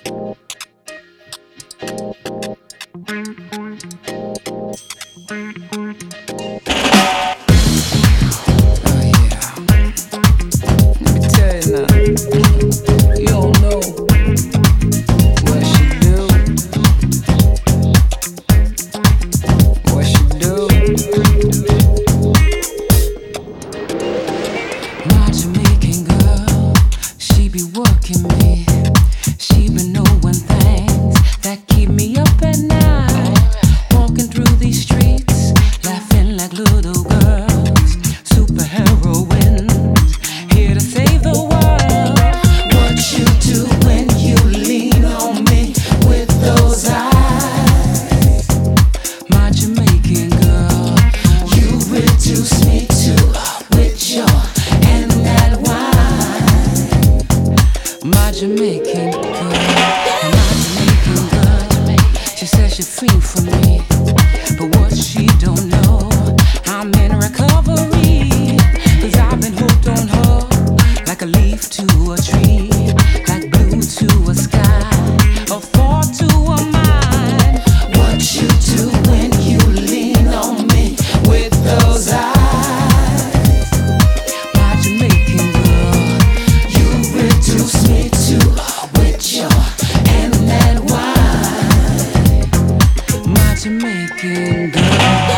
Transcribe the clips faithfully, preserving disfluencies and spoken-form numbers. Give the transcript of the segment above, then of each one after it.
Jamaican girl, and my Jamaican girl. She says she's free from me, but what she don't know, I'm in recovery. Cause I've been hooked on her, like a leaf to a tree, like blue to a sky, a thought to a mind. What you do when you lean on me with those eyes, my Jamaican girl, you reduce me to with your and that wine, my Jamaican girl.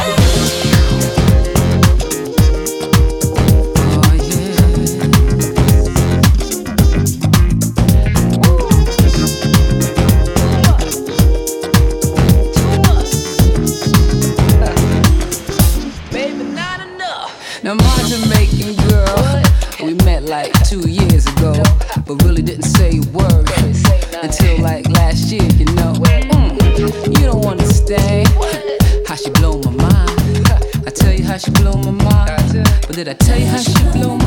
Oh yeah. Baby, not enough. Now my Jamaican girl, we met like two years ago, but really didn't say a word until like last year, you know. Mm, you don't understand how she blow my mind. I tell you how she blow my mind, but did I tell you how she blow my mind?